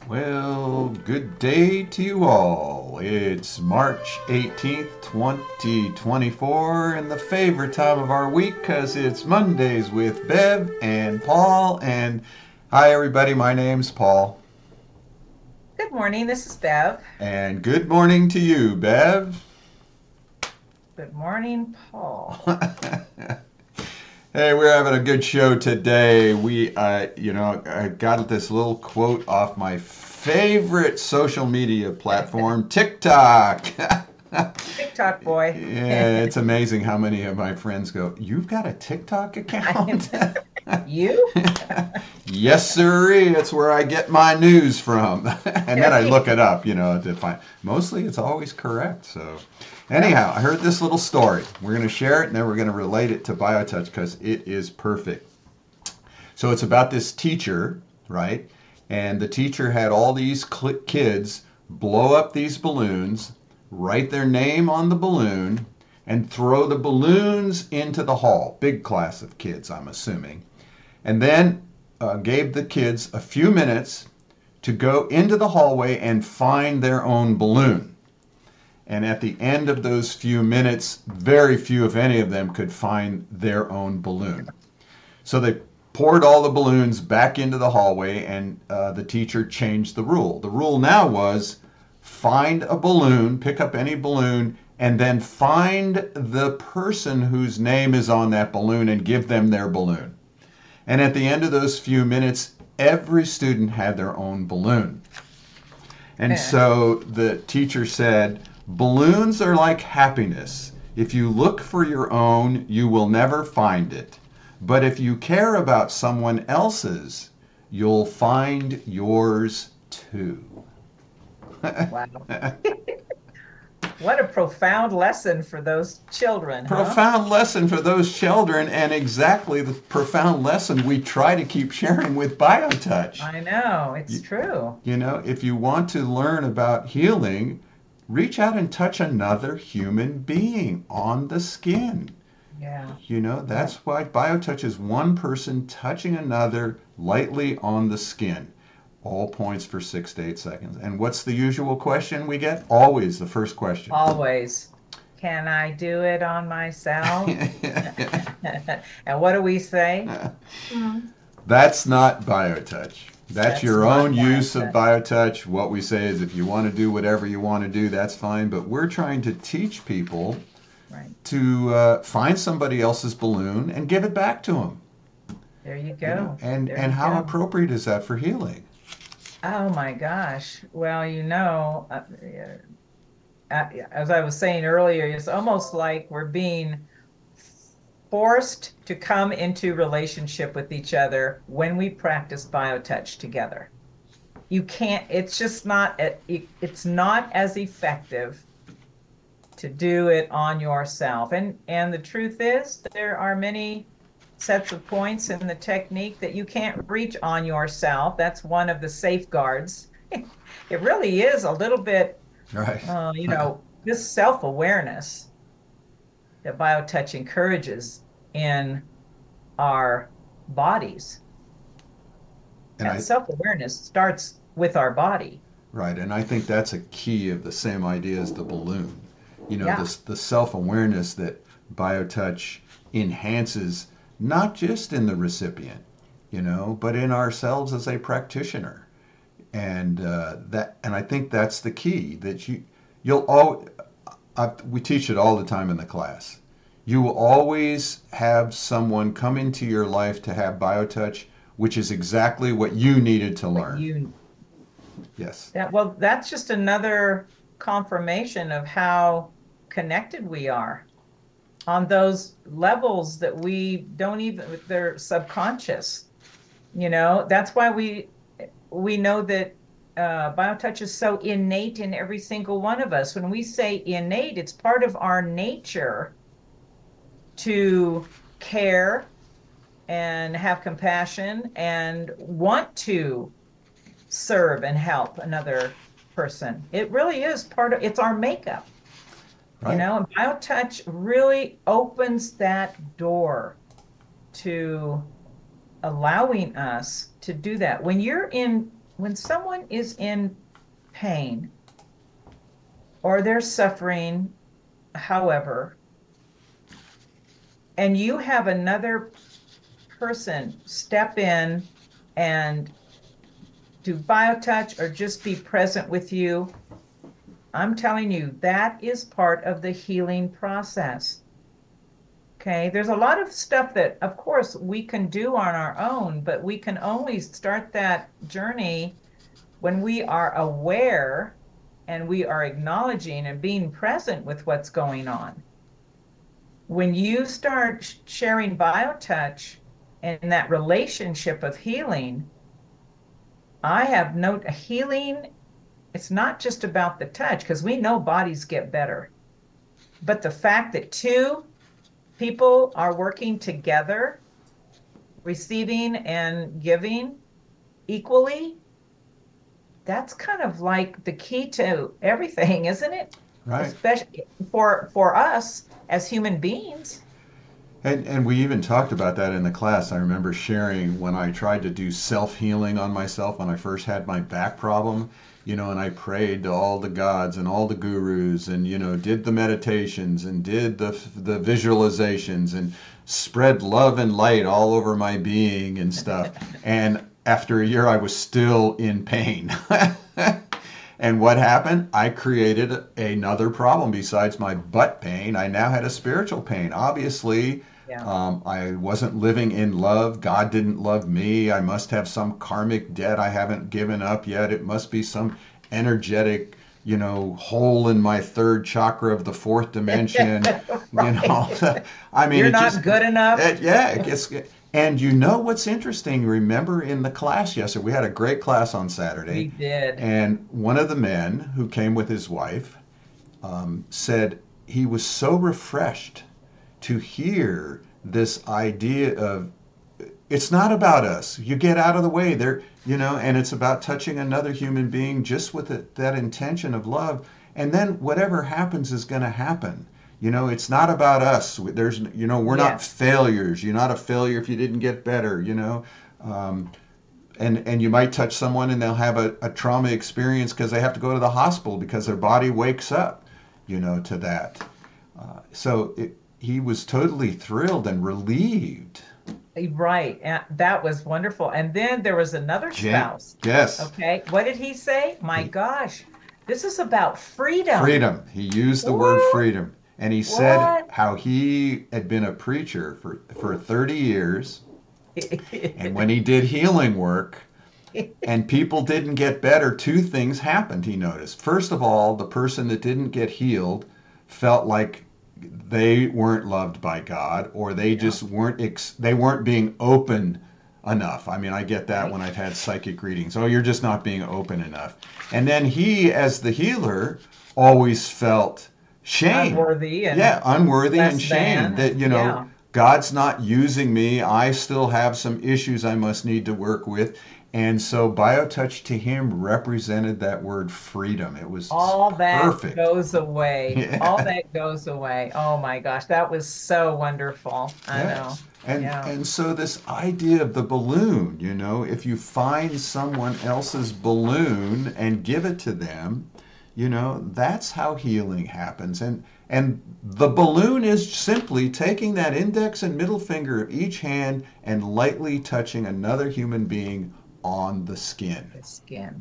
Well, good day to you all. It's March 18th, 2024, and the favorite time of our week because it's Mondays with Bev and Paul. And hi, everybody, my name's Paul. Good morning. This is Bev. And good morning to you, Bev. Good morning, Paul. Hey, we're having a good show today. I got this little quote off my favorite social media platform, TikTok. TikTok boy. Yeah, it's amazing how many of my friends go, "You've got a TikTok account?" You? Yes, sirree. It's where I get my news from. And then There I you look go. it up, to find. Mostly it's always correct. So, Yep. anyhow, I heard this little story. We're going to share it and then we're going to relate it to BioTouch because it is perfect. So, it's about this teacher, right? And the teacher had all these kids blow up these balloons, write their name on the balloon, and throw the balloons into the hall. Big class of kids, I'm assuming. And then gave the kids a few minutes to go into the hallway and find their own balloon. And at the end of those few minutes, very few, if any of them, could find their own balloon. So they poured all the balloons back into the hallway, and the teacher changed the rule. The rule now was find a balloon, pick up any balloon, and then find the person whose name is on that balloon and give them their balloon. And at the end of those few minutes, every student had their own balloon. And Eh. so the teacher said, balloons are like happiness. If you look for your own, you will never find it. But if you care about someone else's, you'll find yours too. Wow. What a profound lesson for those children, huh? Profound lesson for those children, and exactly the profound lesson we try to keep sharing with BioTouch. I know. It's You, true. if you want to learn about healing, reach out and touch another human being on the skin. Yeah. Yeah. That's why BioTouch is one person touching another lightly on the skin. All points for 6 to 8 seconds. And what's the usual question we get? Always the first question. Always. Can I do it on myself? And what do we say? Hmm. That's not BioTouch. That's That's your not own use of biotech. BioTouch. What we say is if you want to do whatever you want to do, that's fine. But we're trying to teach people Right. to find somebody else's balloon and give it back to them. There you go. And There you how go. appropriate is that for healing? Oh my gosh. Well, as I was saying earlier, it's almost like we're being forced to come into relationship with each other when we practice biotouch together. You can't, it's just not, it's not as effective to do it on yourself. And the truth is, there are many sets of points in the technique that you can't reach on yourself. That's one of the safeguards. It really is a little bit, Right. this self-awareness that BioTouch encourages in our bodies. And That I self-awareness starts with our body. Right, and I think that's a key of the same idea as the balloon. Yeah. The self-awareness that BioTouch enhances not just in the recipient, but in ourselves as a practitioner. And I think that's the key that you'll all we teach it all the time in the class. You will always have someone come into your life to have BioTouch, which is exactly what you needed to What learn. you Yes. well, that's just another confirmation of how connected we are on those levels that we don't even, they're subconscious. That's why we know that biotouch is so innate in every single one of us. When we say innate, it's part of our nature to care and have compassion and want to serve and help another person. It really is it's our makeup, Right. and BioTouch really opens that door to allowing us to do that. When you're in when someone is in pain or they're suffering, however, and you have another person step in and do biotouch or just be present with you, I'm telling you, that is part of the healing process. Okay, there's a lot of stuff that, of course, we can do on our own, but we can only start that journey when we are aware and we are acknowledging and being present with what's going on. When you start sharing biotouch and that relationship of healing, I have no healing. It's not just about the touch because we know bodies get better, but the fact that two people are working together, receiving and giving equally, that's kind of like the key to everything, isn't it? Right. Especially for us as human beings. And we even talked about that in the class. I remember sharing when I tried to do self healing on myself when I first had my back problem, and I prayed to all the gods and all the gurus, and did the meditations and did the visualizations and spread love and light all over my being and stuff. And after a year, I was still in pain. And what happened? I created another problem besides my butt pain. I now had a spiritual pain. Obviously, Yeah. I wasn't living in love. God didn't love me. I must have some karmic debt I haven't given up yet. It must be some energetic, hole in my third chakra of the fourth dimension. You know, Right. I mean, You're it just, not good enough. yeah, it gets. And you know what's interesting? Remember in the class yesterday, we had a great class on We Saturday, did. and one of the men who came with his wife said he was so refreshed to hear this idea of it's not about us. You get out of the way there, and it's about touching another human being just with that intention of love. And then whatever happens is going to happen. It's not about us. We're not Yes. failures. You're not a failure if you didn't get better. Um, and you might touch someone and they'll have a trauma experience because they have to go to the hospital because their body wakes up, to that. He was totally thrilled and relieved. Right. And that was wonderful. And then there was another spouse. Yes, Okay. What did he say? My gosh, this is about freedom. freedom. He used the word What? freedom. And he said What? how he had been a preacher for 30 years. And when he did healing work and people didn't get better, two things happened, he noticed. First of all, the person that didn't get healed felt like they weren't loved by God, or they Yeah. just weren't being open enough. I mean, I get that Right. when I've had psychic readings. Oh, you're just not being open enough. And then he, as the healer, always felt shame. Unworthy and Yeah, unworthy and less shame than. that, Yeah. God's not using me. I still have some issues I must need to work with. And so BioTouch to him represented that word freedom. It was All that perfect. goes away. All Yeah. that goes away. Oh my gosh, that was so wonderful. I know. Yes. And Yeah. and so this idea of the balloon, if you find someone else's balloon and give it to them, that's how healing happens. And the balloon is simply taking that index and middle finger of each hand and lightly touching another human being on the skin. The skin.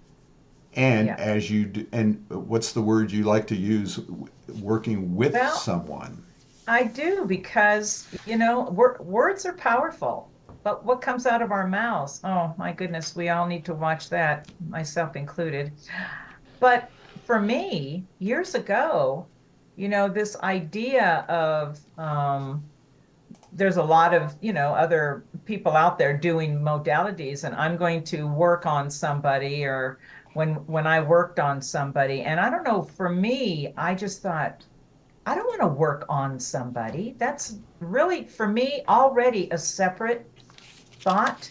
And Yeah. as you do, and what's the word you like to use, working with Well, someone? I do because, words are powerful, but what comes out of our mouths? Oh my goodness, we all need to watch that, myself included. But for me, years ago, this idea of there's a lot of, other people out there doing modalities, and I'm going to work on somebody, or when I worked on somebody, and I don't know, for me, I just thought, I don't want to work on somebody. That's really, for me, already a separate thought.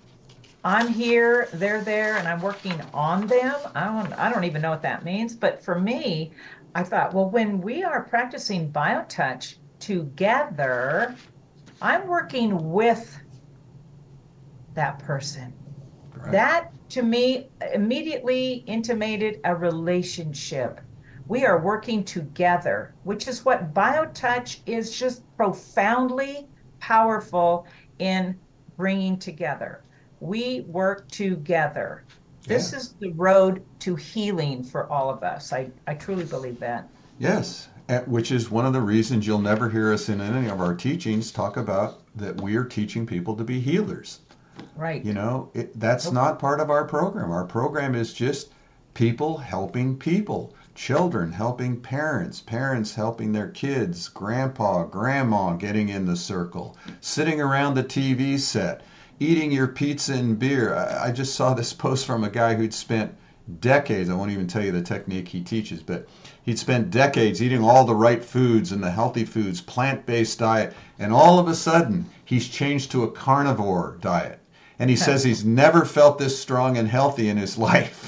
I'm here, they're there, and I'm working on them. I don't even know what that means. But for me, I thought, well, when we are practicing BioTouch together, I'm working with that person. Right. That to me immediately intimated a relationship. We are working together, which is what BioTouch is, just profoundly powerful in bringing together. We work together. Yeah. This is the road to healing for all of us. I truly believe that. Yes, which is one of the reasons you'll never hear us in any of our teachings talk about that we are teaching people to be healers. Right. That's Nope. not part of our program. Our program is just people helping people, children helping parents, parents helping their kids, grandpa, grandma getting in the circle, sitting around the TV set, eating your pizza and beer. I just saw this post from a guy who'd spent decades, I won't even tell you the technique he teaches, but he'd spent decades eating all the right foods and the healthy foods, plant-based diet, and all of a sudden he's changed to a carnivore diet. And he says he's never felt this strong and healthy in his life.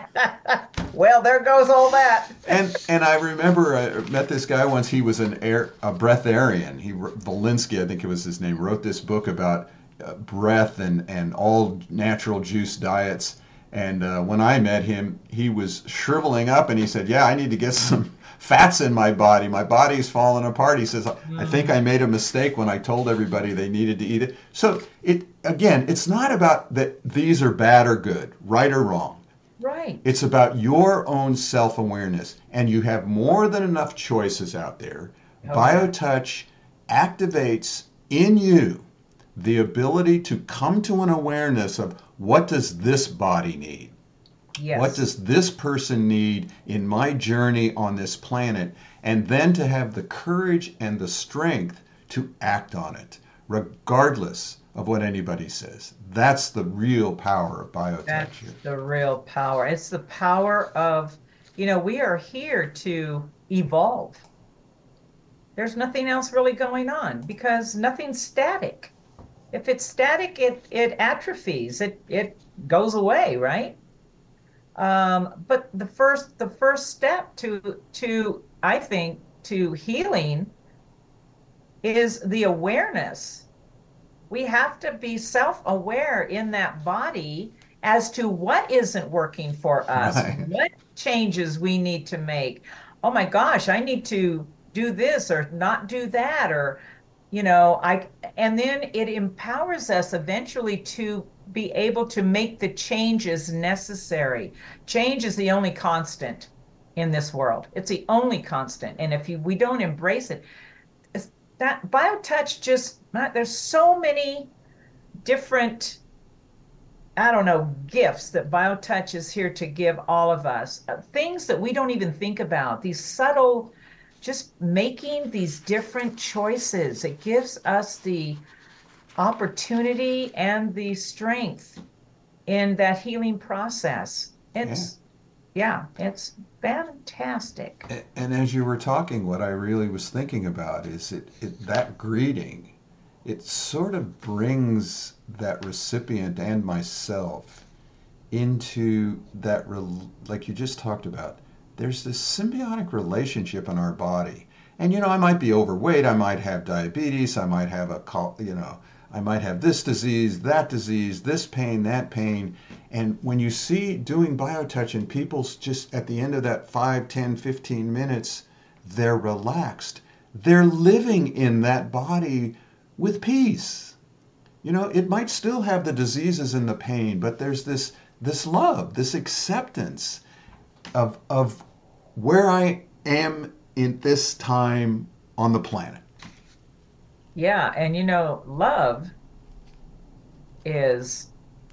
Well, there goes all that. And I remember I met this guy once. He was a breatharian. Valinsky, I think it was his name, wrote this book about breath and all natural juice diets. And when I met him, he was shriveling up, and he said, "Yeah, I need to get some fats in my body. My body's falling apart." He says, "I think I made a mistake when I told everybody they needed to eat it." So it's not about that these are bad or good, right or wrong. Right. It's about your own self-awareness, and you have more than enough choices out there. Oh, yeah. BioTouch activates in you the ability to come to an awareness of what does this body need? What Yes. does this person need in my journey on this planet? And then to have the courage and the strength to act on it, regardless of what anybody says. That's the real power of BioTouch That's here. the real power. It's the power of, we are here to evolve. There's nothing else really going on because nothing's static. If it's static, it atrophies. It goes away, right? But the first step to I think to healing is the awareness. We have to be self-aware in that body as to what isn't working for us, Right. what changes we need to make. Oh my gosh, I need to do this or not do that, or I and then it empowers us eventually to be able to make the changes necessary. Change is the only constant in this world. It's the only constant. And if we don't embrace it, that BioTouch just not, there's so many different, I don't know, gifts that BioTouch is here to give all of us. Things that we don't even think about, these subtle, just making these different choices. It gives us the opportunity and the strength in that healing process. Yeah. It's fantastic. And as you were talking, what I really was thinking about is that greeting, it sort of brings that recipient and myself into that, like you just talked about. There's this symbiotic relationship in our body. And I might be overweight, I might have diabetes, I might have I might have this disease, this pain, that pain. And when you see doing BioTouch and people's just at the end of that 5, 10, 15 minutes, they're relaxed. They're living in that body with peace. It might still have the diseases and the pain, but there's this love, this acceptance of where I am in this time on the planet. Yeah, and love is,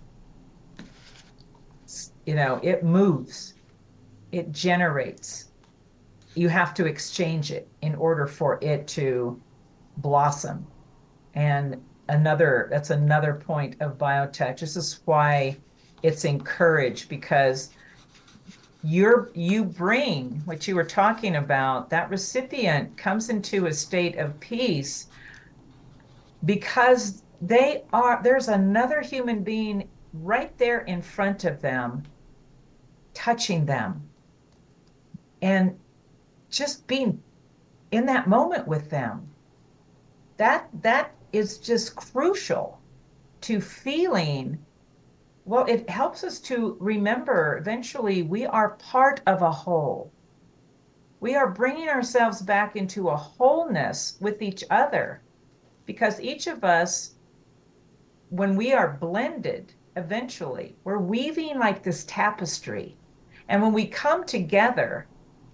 it moves, it generates. You have to exchange it in order for it to blossom. And that's another point of BioTouch. This is why it's encouraged, because you bring what you were talking about, that recipient comes into a state of peace because there's another human being right there in front of them, touching them and just being in that moment with them. That is just crucial to feeling Well, it helps us to remember eventually we are part of a whole. We are bringing ourselves back into a wholeness with each other because each of us, when we are blended, eventually, we're weaving like this tapestry. And when we come together,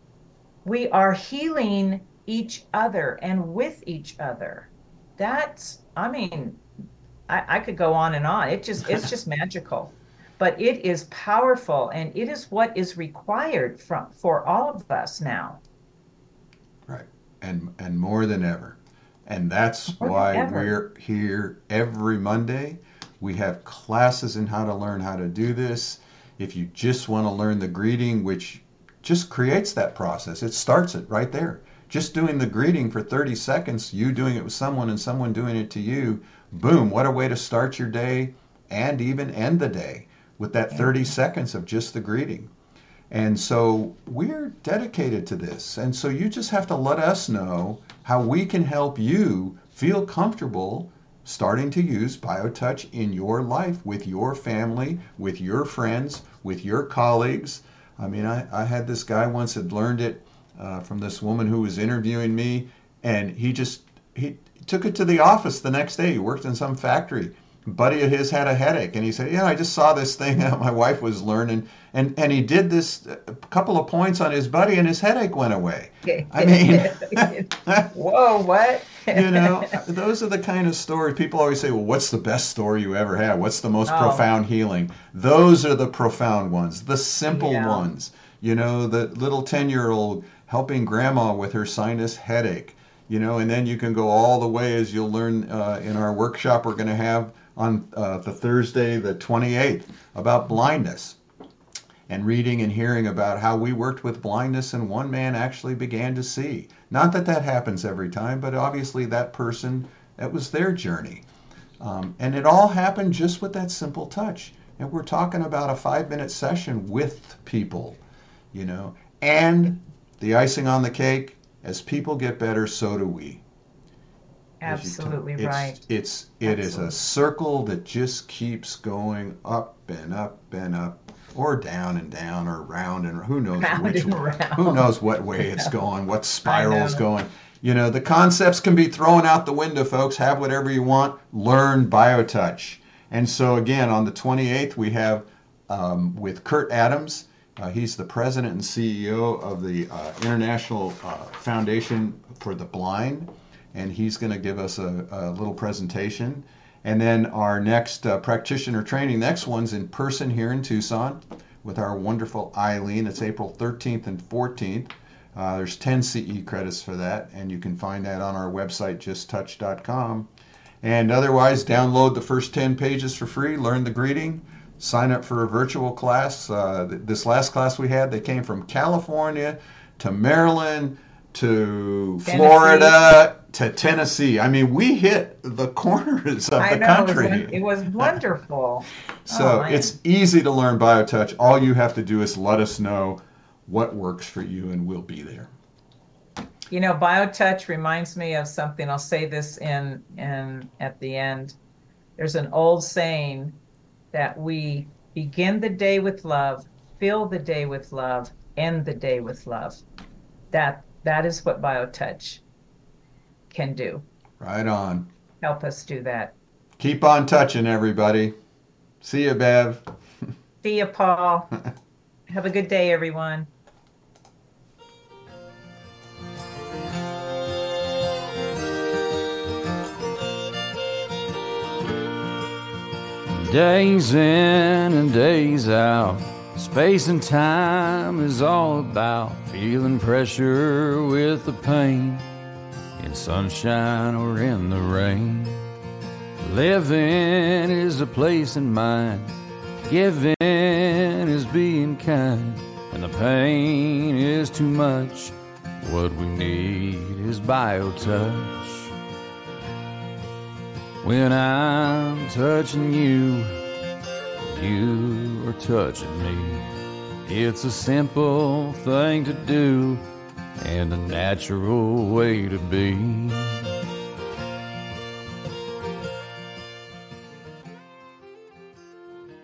we are healing each other and with each other. That's, I mean, I could go on and on. It's just magical. But it is powerful and it is what is required for all of us now. Right. And more than ever. And that's More than why ever. we're here every Monday. We have classes in how to learn how to do this. If you just want to learn the greeting, which just creates that process, it starts it right there. Just doing the greeting for 30 seconds, you doing it with someone and someone doing it to you, boom, what a way to start your day and even end the day with that 30 seconds of just the greeting. And so we're dedicated to this. And so you just have to let us know how we can help you feel comfortable starting to use BioTouch in your life, with your family, with your friends, with your colleagues. I mean, I had this guy once had learned it from this woman who was interviewing me, and he took it to the office the next day. He worked in some factory. A buddy of his had a headache, and he said, "Yeah, I just saw this thing that my wife was learning," and he did this a couple of points on his buddy, and his headache went away. I mean, Whoa, what? those are the kind of stories people always say, well, what's the best story you ever had? What's the most Oh, profound healing? Those are the profound ones, the simple yeah. ones. The little 10-year-old helping grandma with her sinus headache. And then you can go all the way, as you'll learn in our workshop we're going to have on the Thursday, the 28th, about blindness, and reading and hearing about how we worked with blindness and one man actually began to see. Not that that happens every time, but obviously that person, that was their journey. And it all happened just with that simple touch. And we're talking about a 5-minute session with people, and the icing on the cake, as people get better, so do we. Absolutely It's right. it is a Absolutely. circle that just keeps going up and up and up, or down and down, or round and who knows Round which, and who round. knows what way it's going, what I spiral is know. going. The concepts can be thrown out the window, folks. Have whatever you want. Learn BioTouch. And so again, on the 28th, we have with Kurt Adams. He's the president and CEO of the International Foundation for the Blind, and he's going to give us a little presentation. And then our next practitioner training, next one's in person here in Tucson with our wonderful Eileen. It's April 13th and 14th. There's 10 CE credits for that, and you can find that on our website, justtouch.com. And otherwise, download the first 10 pages for free, learn the greeting, sign up for a virtual class. This last class we had, they came from California to Maryland to Tennessee. Florida to Tennessee. I mean, we hit the corners of I the know country. it was wonderful. Oh So man. it's easy to learn BioTouch. All you have to do is let us know what works for you, and we'll be there. BioTouch reminds me of something. I'll say this in at the end. There's an old saying that we begin the day with love, fill the day with love, end the day with love. That is what BioTouch can do. Right on. Help us do that. Keep on touching, everybody. See you, Bev. See you, Paul. Have a good day, everyone. Days in and days out, space and time is all about feeling pressure with the pain, in sunshine or in the rain. Living is a place in mind, giving is being kind, and the pain is too much. What we need is BioTouch. When I'm touching you, you are touching me. It's a simple thing to do and a natural way to be.